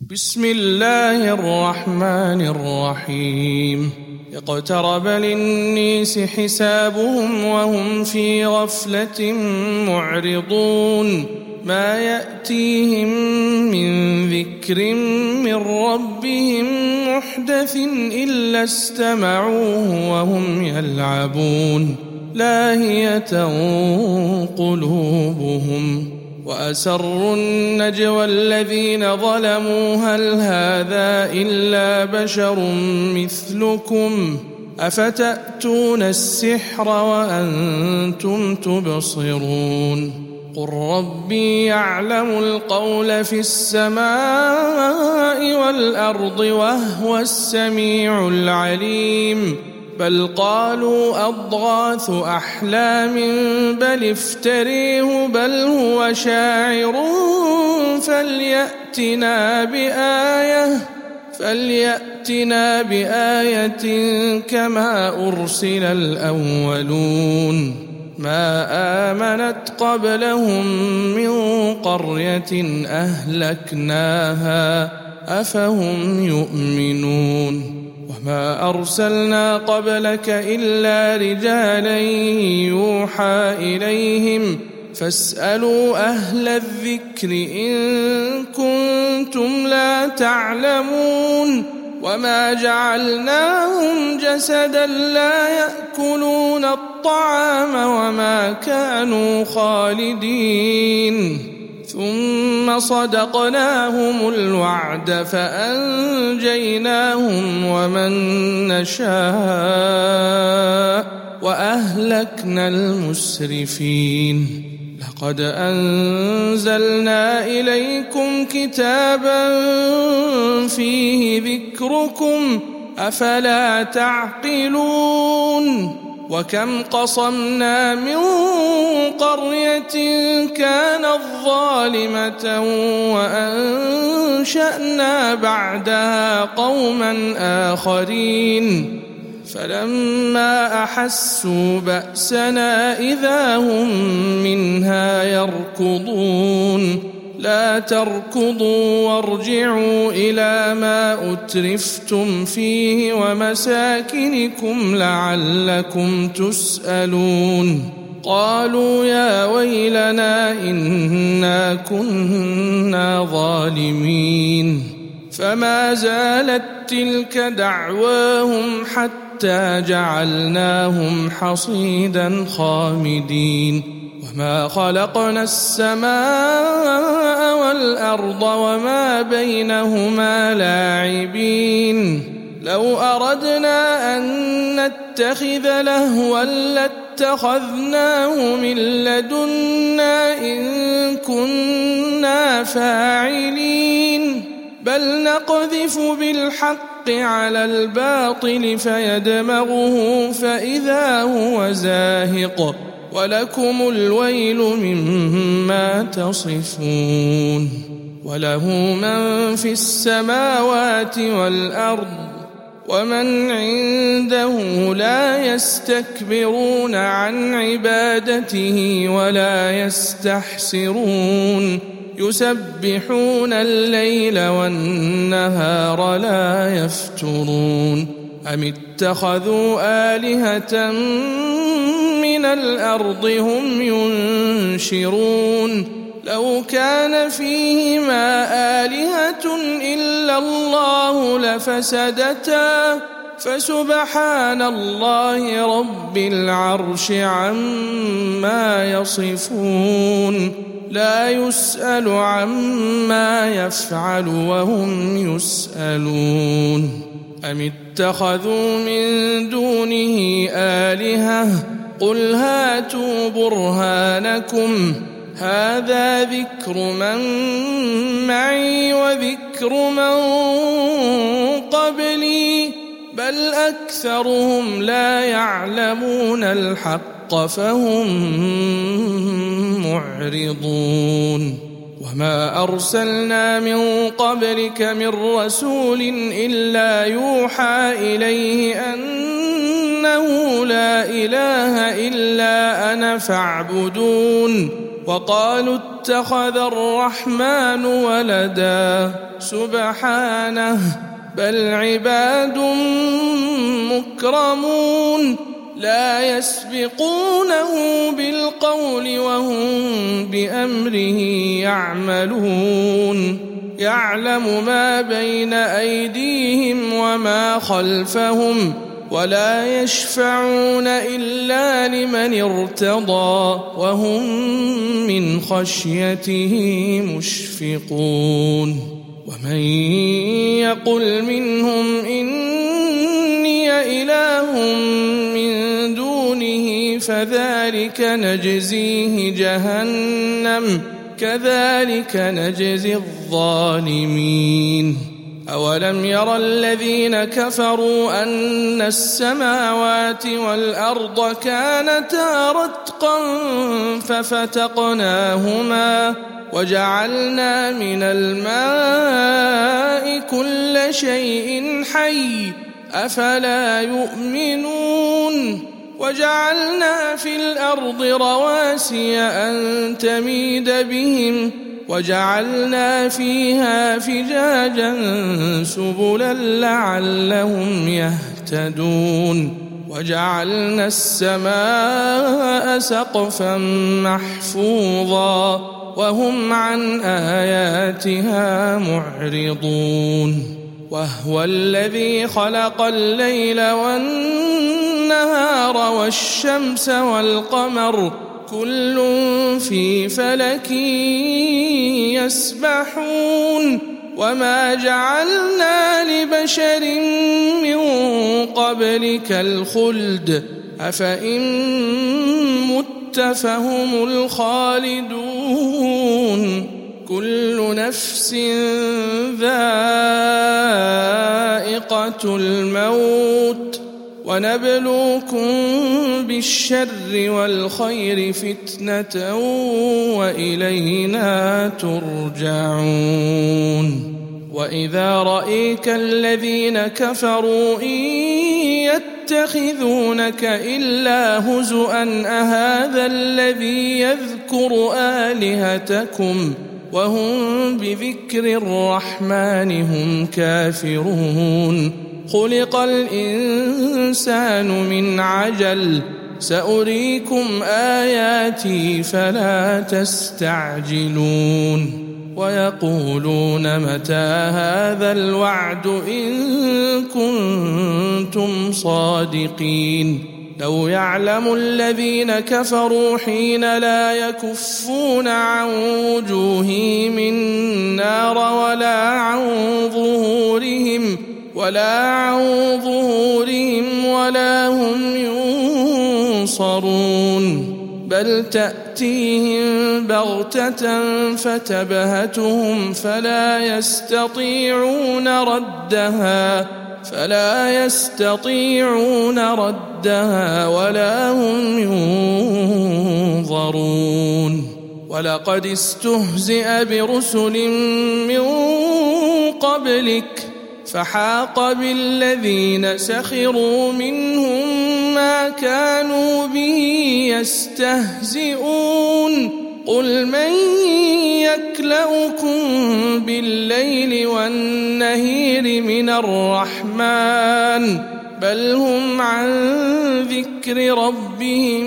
بسم الله الرحمن الرحيم. اقترب للناس حسابهم وهم في غفلة معرضون. ما يأتيهم من ذكر من ربهم محدث إلا استمعوه وهم يلعبون لاهية قلوبهم وأسروا النجوى الذين ظلموا هل هذا إلا بشر مثلكم أفتأتون السحر وأنتم تبصرون قل ربي يعلم القول في السماء والأرض وهو السميع العليم بل قالوا أضغاث أحلام بل افتريه بل هو شاعر فليأتنا بآية كما أرسل الأولون ما آمنت قبلهم من قرية أهلكناها أفهم يؤمنون وما أرسلنا قبلك إلا رجالا يوحى إليهم فاسألوا أهل الذكر إن كنتم لا تعلمون وما جعلناهم جسدا لا يأكلون الطعام وما كانوا خالدين ثم صدقناهم الوعد فأنجيناهم ومن نشاء وأهلكنا المسرفين لقد أنزلنا إليكم كتابا فيه ذكركم أفلا تعقلون وكم قصمنا من قرية كانت ظالمة وأنشأنا بعدها قوما آخرين فلما أحسوا بأسنا إذا هم منها يركضون لا تركضوا وارجعوا إلى ما أترفتم فيه ومساكنكم لعلكم تسألون قالوا يا ويلنا إنا كنا ظالمين فما زالت تلك دعواهم حتى جعلناهم حصيدا خامدين وما خلقنا السماء والأرض وما بينهما لاعبين لو أردنا أن نتخذ لهوا لاتخذناه من لدنا إن كنا فاعلين بل نقذف بالحق على الباطل فيدمغه فإذا هو زاهق ولكم الويل مما تصفون وله من في السماوات والأرض ومن عنده لا يستكبرون عن عبادته ولا يستحسرون يسبحون الليل والنهار لا يفترون أم اتخذوا آلهة من الأرض هم ينشرون لو كان فيهما آلهة إلا الله لفسدتا فسبحان الله رب العرش عما يصفون لا يسأل عما يفعل وهم يسألون أم اتخذوا من دونه آلهة قل هاتوا برهانكم هذا ذكر من معي وذكر من قبلي بل أكثرهم لا يعلمون الحق فهم معرضون وما أرسلنا من قبلك من رسول إلا يوحى إليه أنه لا إله إلا أنا فاعبدون وقالوا اتخذ الرحمن ولدا سبحانه بل عباد مكرمون لا يسبقونه بالقول وهم بأمره يعملون يعلم ما بين أيديهم وما خلفهم ولا يشفعون إلا لمن ارتضى وهم من خشيته مشفقون ومن يقل منهم إني إله من دونه فذلك نجزيه جهنم كذلك نجزي الظالمين أولم ير الذين كفروا أن السماوات والأرض كانتا رتقا ففتقناهما وجعلنا من الماء كل شيء حي أفلا يؤمنون وجعلنا في الأرض رواسي أن تميد بهم وجعلنا فيها فجاجا سبلا لعلهم يهتدون وجعلنا السماء سقفا محفوظا وهم عن آياتها معرضون وهو الذي خلق الليل والنهار والشمس والقمر كل في فلك يسبحون وما جعلنا لبشر من قبلك الخلد أفإن مت فهم الخالدون كل نفس ذائقة الموت ونبلوكم بالشر والخير فتنة وإلينا ترجعون وإذا رأيك الذين كفروا إن يتخذونك إلا هزؤا أهذا الذي يذكر آلهتكم وهم بذكر الرحمن هم كافرون خلق الإنسان من عجل سأريكم آياتي فلا تستعجلون ويقولون متى هذا الوعد إن كنتم صادقين لو يعلم الذين كفروا حين لا يكفون عن وجوههم النار ولا عن ظهورهم ولا هم ينصرون بل تأتيهم بغتة فتبهتهم فلا يستطيعون ردها ولا هم ينظرون ولقد استهزئ برسل من قبلك فحاق بالذين سخروا منهم ما كانوا به يستهزئون قل من يكلؤكم بالليل والنهير من الرحمن بل هم عن ذكر ربهم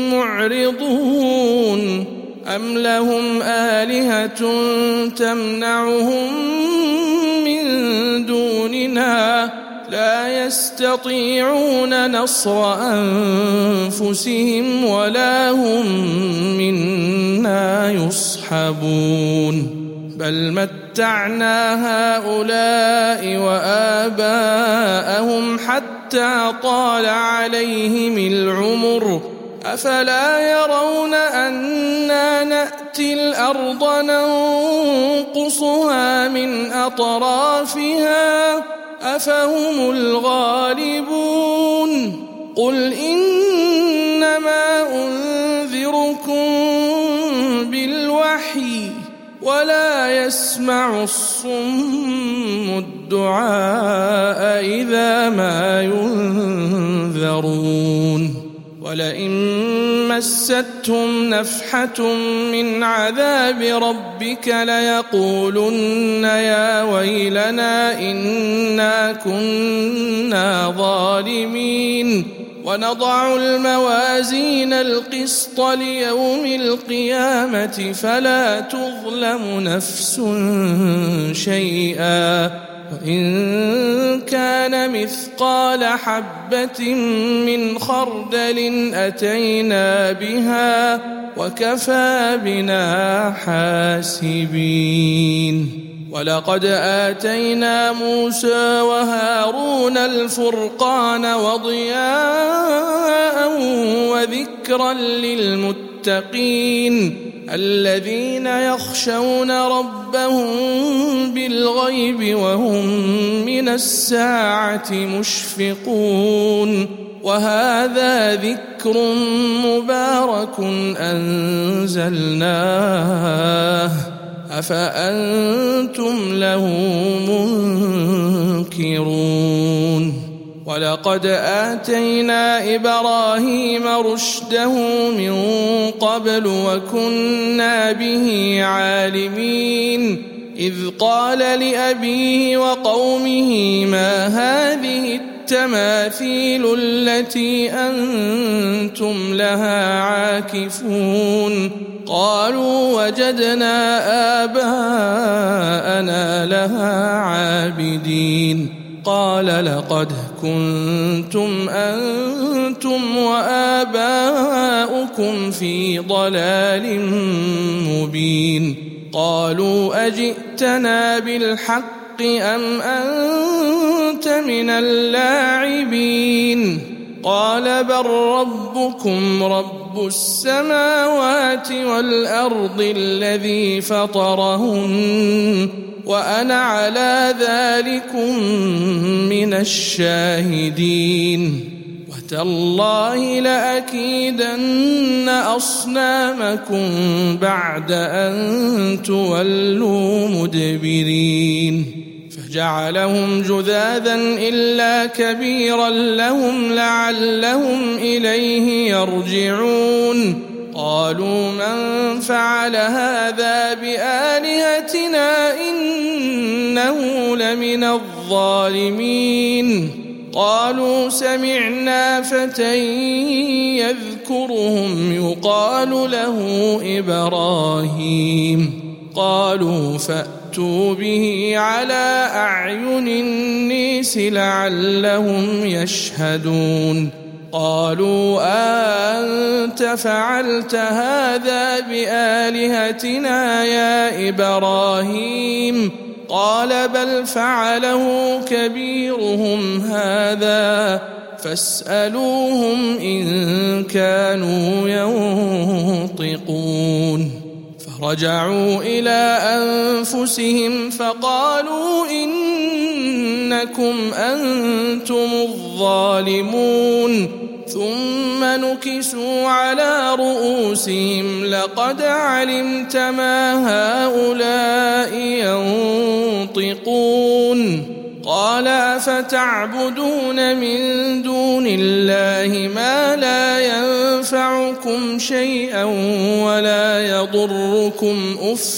معرضون أم لهم آلهة تمنعهم من دوننا لا يستطيعون نصر أنفسهم ولا هم منا يصحبون بل متعنا هؤلاء وآباءهم حتى طال عليهم العمر أفلا يرون أنا نأتي الأرض ننقصها من أطرافها أفهم الغالبون قل إنما أنذركم بالوحي ولا يسمع الصم الدعاء إذا ما ينذرون ولئن مستهم نفحة من عذاب ربك ليقولن يا ويلنا إنا كنا ظالمين ونضع الموازين القسط ليوم القيامة فلا تظلم نفس شيئا وإن كان مثقال حبة من خردل أتينا بها وكفى بنا حاسبين ولقد آتينا موسى وهارون الفرقان وضياء وذكرا للمتقين الذين يخشون ربهم بالغيب وهم من الساعة مشفقون وهذا ذكر مبارك أنزلناه أفأنتم له منكرون ولقد آتينا إبراهيم رشده من قبل وكنا به عالمين إذ قال لأبيه وقومه ما هذه التماثيل التي أنتم لها عاكفون قالوا وجدنا آباءنا لها عابدين قال لقد كنتم أنتم وآباؤكم في ضلال مبين قالوا أجئتنا بالحق أم أنت من اللاعبين قال بل ربكم رب السماوات والأرض الذي فطرهن وأنا على ذلكم من الشاهدين وتالله لأكيدن أصنامكم بعد أن تولوا مدبرين فجعلهم جذاذا إلا كبيرا لهم لعلهم إليه يرجعون قالوا من فعل هذا بآلهتنا إنه لمن الظالمين قالوا سمعنا فتى يذكرهم يقال له إبراهيم قالوا فأتوا به على أعين الناس لعلهم يشهدون قالوا أنت فعلت هذا بآلهتنا يا إبراهيم قال بل فعله كبيرهم هذا فاسألوهم إن كانوا ينطقون فرجعوا إلى أنفسهم فقالوا إنكم أنتم الظالمون ثم نكسوا على رؤوسهم لقد علمت ما هؤلاء ينطقون قال أفتعبدون من دون الله ما لا ينفعكم شيئا ولا يضركم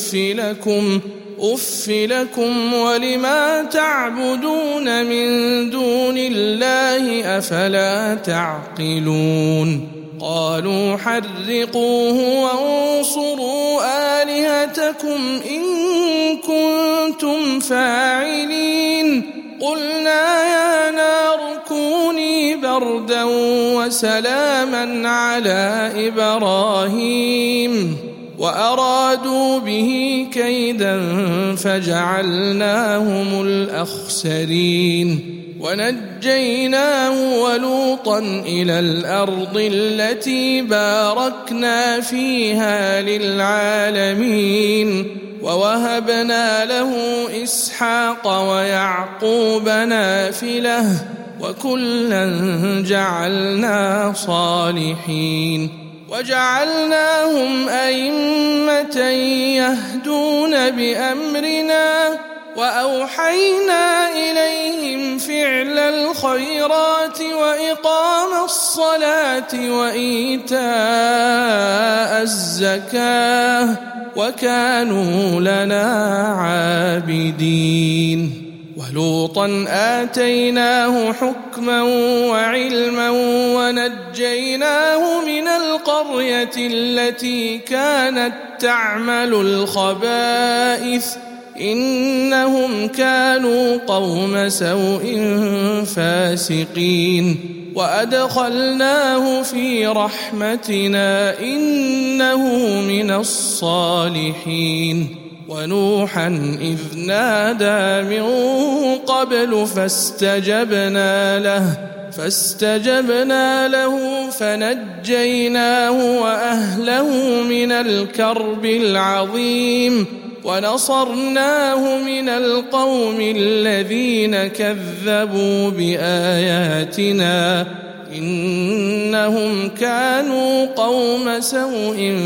أف لكم ولما تعبدون من دون الله أفلا تعقلون قالوا حرقوه وانصروا آلهتكم إن كنتم فاعلين قلنا يا نار كوني بردا وسلاما على إبراهيم وأرادوا به كيدا فجعلناهم الأخسرين ونجيناه ولوطا إلى الأرض التي باركنا فيها للعالمين ووهبنا له إسحاق ويعقوب نافلة وكلا جعلنا صالحين وجعلناهم أئمة يهدون بأمرنا وأوحينا إليهم فعل الخيرات وإقام الصلاة وإيتاء الزكاة وكانوا لنا عابدين ولوطا آتيناه حكما وعلما ونجيناه من القرية التي كانت تعمل الخبائث إنهم كانوا قوم سوء فاسقين وأدخلناه في رحمتنا إنه من الصالحين ونوحا إذ نادى من قبل فاستجبنا له فنجيناه وأهله من الكرب العظيم ونصرناه من القوم الذين كذبوا بآياتنا إنهم كانوا قوم سوء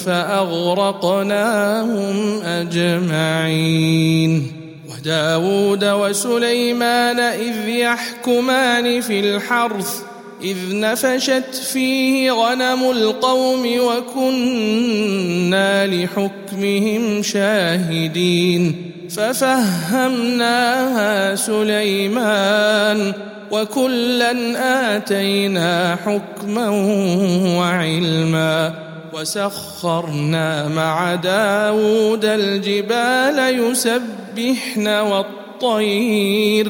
فأغرقناهم أجمعين وداود وسليمان إذ يحكمان في الحرث إذ نفشت فيه غنم القوم وكنا لحكمهم شاهدين ففهمناها سليمان وكلا آتينا حكما وعلما وسخرنا مع داود الجبال يسبحن والطير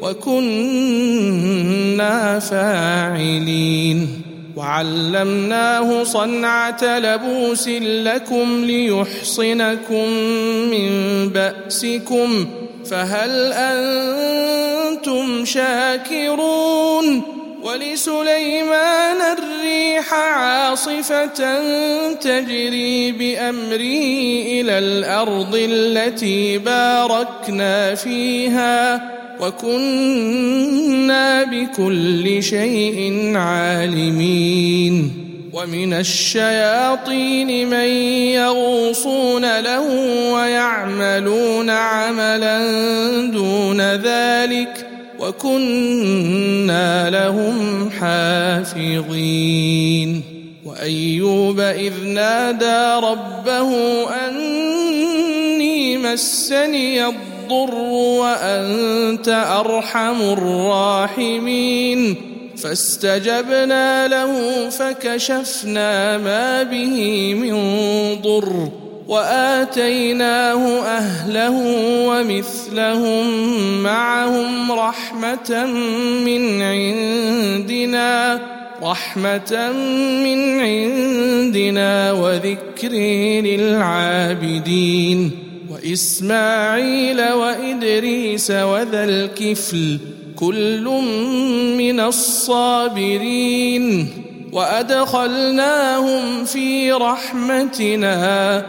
وكنا فاعلين وعلمناه صنعة لبوس لكم ليحصنكم من بأسكم فهل أنتم شاكرون ولسليمان الريح عاصفة تجري بأمره إلى الأرض التي باركنا فيها وكنا بكل شيء عالمين ومن الشياطين من يغوصون له ويعملون عملا دون ذلك وكنا لهم حافظين وأيوب إذ نادى ربه أني مسني الضر وأنت أرحم الراحمين فاستجبنا له فكشفنا ما به من ضر وآتيناه أهله ومثلهم معهم رحمة من عندنا وذكر للعابدين وإسماعيل وإدريس وذا الكفل كل من الصابرين وأدخلناهم في رحمتنا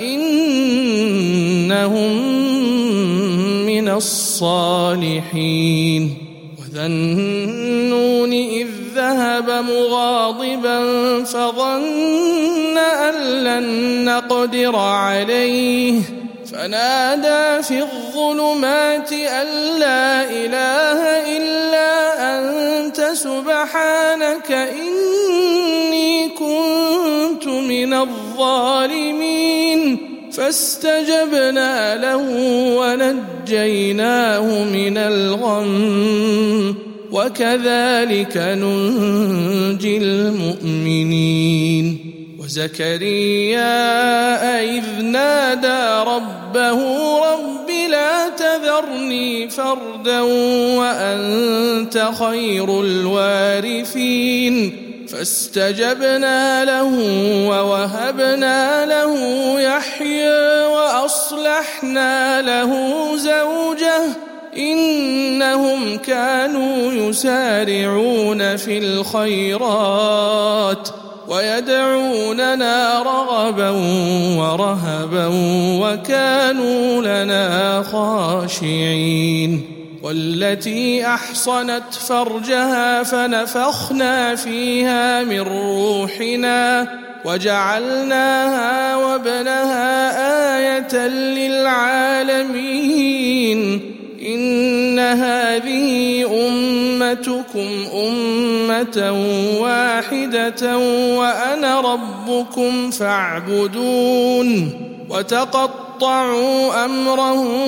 إنهم من الصالحين وذا النون إذ ذهب مغاضبا فظن أن لن نقدر عليه فنادى في الظلمات أن لا إله إلا أنت سبحانك إني كنت من الظالمين فاستجبنا له ونجيناه من الغم وكذلك ننجي المؤمنين وزكريا إذ نادى ربه رب لا تذرني فردا وأنت خير الوارثين فاستجبنا له ووهبنا له يحيى وأصلحنا له زوجه إنهم كانوا يسارعون في الخيرات ويدعوننا رغبا ورهبا وكانوا لنا خاشعين والتي أحصنت فرجها فنفخنا فيها من روحنا وجعلناها وابنها آية للعالمين إن هذه أمتكم أمة واحدة وأنا ربكم فاعبدون وتقطعوا أمرهم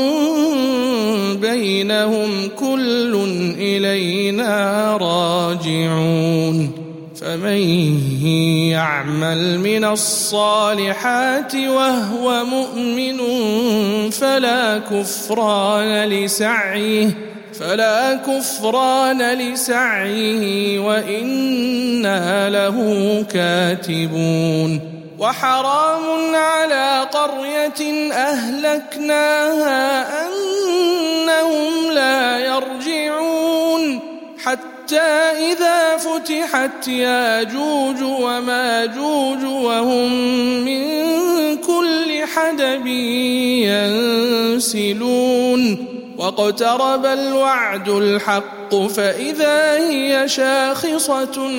بينهم كل إلينا راجعون فمن يعمل من الصالحات وهو مؤمن فلا كفران لسعيه وإنا له كاتبون وحرام على قرية أهلكناها أنهم لا يرجعون حتى إذا فتحت ياجوج وماجوج وهم من كل حدب ينسلون واقترب الوعد الحق فإذا هي شاخصة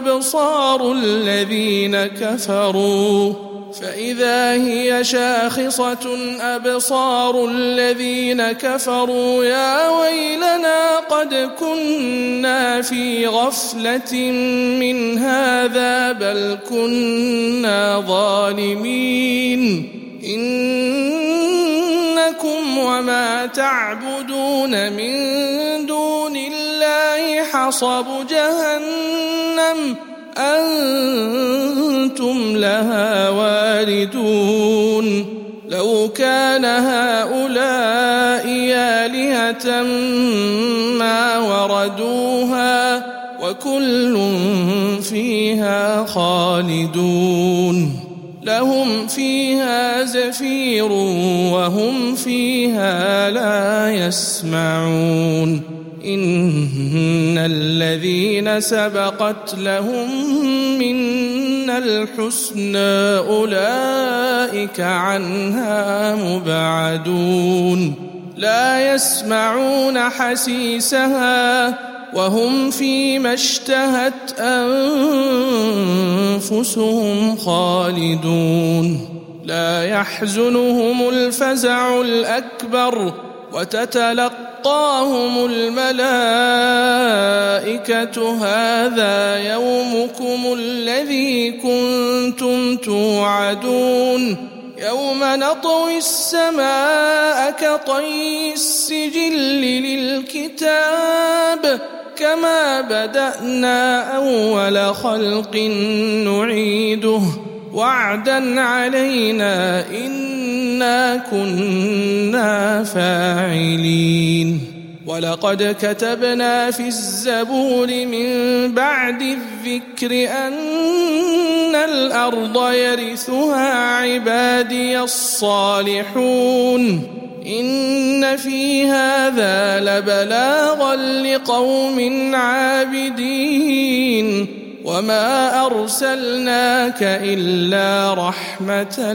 أبصار الذين كفروا يا ويلنا قد كنا في غفلة من هذا بل كنا ظالمين إنكم وما تعبدون من دون الله حصب جهنم أنتم لها واردون لو كان هؤلاء آلهة ما وردوها وكل فيها خالدون لهم فيها زفير وهم فيها لا يسمعون إن الذين سبقت لهم منا الحسنى أولئك عنها مبعدون لا يسمعون حسيسها وهم فيما اشتهت أنفسهم خالدون لا يحزنهم الفزع الأكبر وتتلقاهم الملائكة هذا يومكم الذي كنتم توعدون يوم نطوي السماء كطي السجل للكتاب كما بدأنا أول خلق نعيده وعدا علينا إنا كنا فاعلين ولقد كتبنا في الزبور من بعد الذكر أن الأرض يرثها عبادي الصالحون إن في هذا لبلاغا لقوم عابدين وما أرسلناك إلا رحمة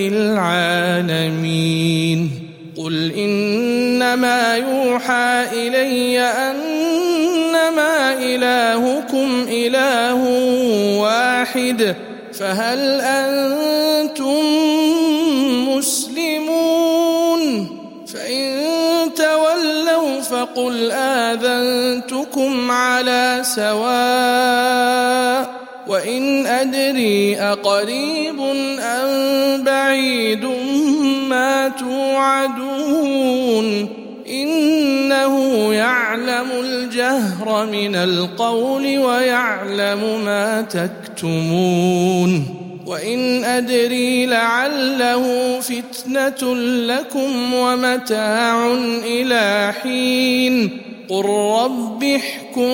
للعالمين قل إنما يوحى إلي أنما إلهكم إله واحد فهل أنتم مسلمون فإن تولوا فقل آذنتكم على سواء وإن أدري أقريب أم بعيد ما توعدون إنه يعلم الجهر من القول ويعلم ما تكتمون وإن أدري لعله فتنة لكم ومتاع إلى حين قل رب احكم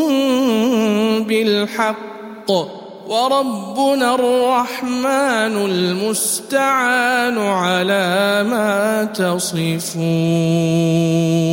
بالحق وربنا الرحمن المستعان على ما تصفون.